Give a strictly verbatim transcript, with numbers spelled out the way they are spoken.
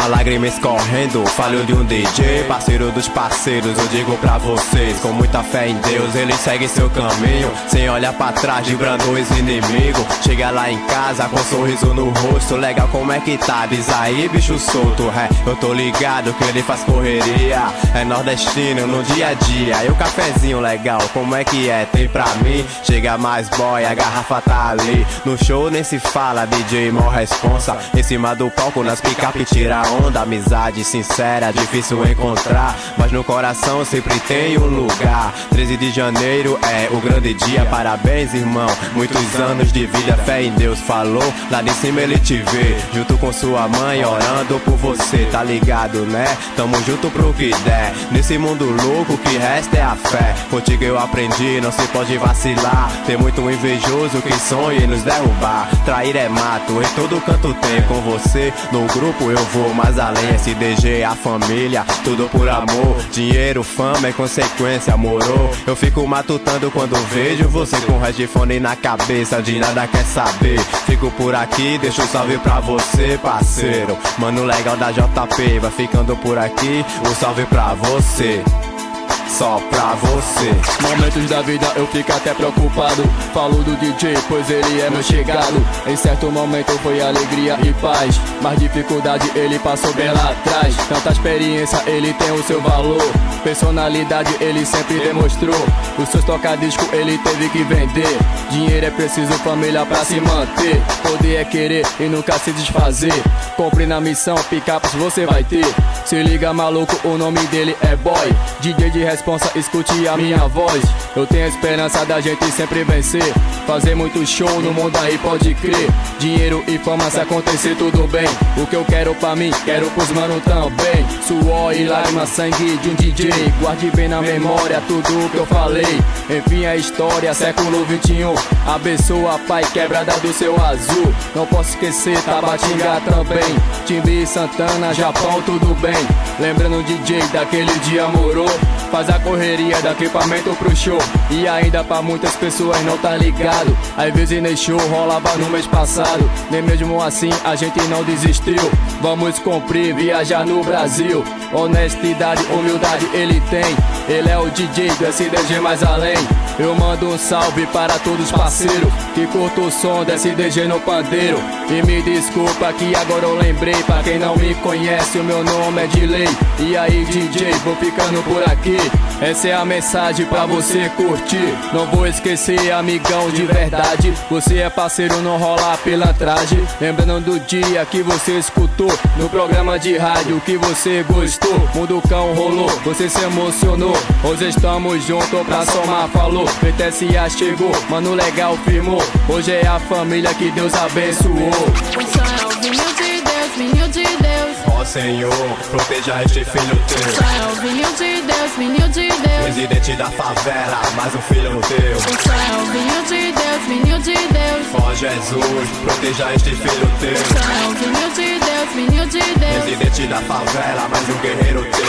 uma lágrima escorrendo. Falho de um D J, parceiro dos parceiros. Eu digo pra vocês, com muita fé em Deus, ele segue seu caminho, sem olhar pra trás, livrando os inimigos. Chega lá em casa com um sorriso no rosto. Legal, como é que tá? Diz aí, bicho solto. É, eu tô ligado que ele faz correria. É nordestino no dia a dia. E o cafezinho legal, como é que é? Tem pra mim? Chega mais boy, a garrafa tá ali. No show nem se fala, D J mó responsa. Em cima do palco nas picape tira onda. Amizade sincera, difícil encontrar, mas no coração sempre tem um lugar. Treze de janeiro é o grande dia. Parabéns, irmão, muitos anos de vida. Fé em Deus falou, lá de cima ele te vê, junto com sua mãe orando por você. Tá ligado, né? Tamo junto pro que der. Nesse mundo louco, o que resta é a fé. Contigo eu aprendi, não se pode vacilar. Tem muito invejoso que sonha em nos derrubar. Trair é mato, em todo canto tem. Com você, no grupo eu vou mais além. S D G, a família, tudo por amor. Dinheiro, fama é consequência, moro. Eu fico matutando quando vejo você com headphone na cabeça, de nada quer saber. Fico por aqui, deixo um salve pra você, parceiro. Mano legal da J P, vai ficando por aqui. Um salve pra você, só pra você. Momentos da vida eu fico até preocupado. Falo do D J, pois ele é meu chegado. Em certo momento foi alegria e paz, mas dificuldade ele passou bem lá atrás. Tanta experiência, ele tem o seu valor. Personalidade ele sempre demonstrou. Os seus tocadiscos ele teve que vender. Dinheiro é preciso, família pra se manter. Poder é querer e nunca se desfazer. Compre na missão, picapes você vai ter. Se liga maluco, o nome dele é Boy. D J de responsa, escute a minha voz. Eu tenho a esperança da gente sempre vencer. Fazer muito show no mundo aí, pode crer. Dinheiro e fama, se acontecer tudo bem. O que eu quero pra mim, quero pros mano também. Suor e lágrimas, sangue de um D J. Guarde bem na memória tudo o que eu falei. Enfim a história, século vinte e um. Abençoa pai, quebrada do seu azul. Não posso esquecer, Tabatinga também. Timbi, Santana, Japão, tudo bem. Lembrando o D J daquele dia, morou. Faz a correria do equipamento pro show. E ainda pra muitas pessoas não tá ligado. Às vezes nem show rolava no mês passado. Nem mesmo assim a gente não desistiu. Vamos cumprir, viajar no Brasil. Honestidade, humildade ele tem. Ele é o D J do S D G mais além. Eu mando um salve para todos os parceiros que curto o som do S D G no pandeiro. E me desculpa que agora eu lembrei. Pra quem não me conhece, o meu nome é Dilei. E aí D J, vou ficando por aqui. Essa é a mensagem pra você curtir. Não vou esquecer, amigão de verdade. Você é parceiro, não rola pilantragem. Lembrando do dia que você escutou no programa de rádio que você gostou. Mundo cão rolou, você se emocionou. Hoje estamos juntos pra somar, falou. V T S A chegou, mano legal firmou. Hoje é a família que Deus abençoou. Vinho de Deus, vinho de Deus. Ó Senhor, proteja este filho teu. Israel, vinho de Deus, vinho de Deus. Presidente da favela, mais um filho teu. Israel, vinho de Deus, vinho de Deus. Ó Jesus, proteja este filho teu. Israel, vinho de Deus, vinho de Deus. Presidente da favela, mais um guerreiro teu.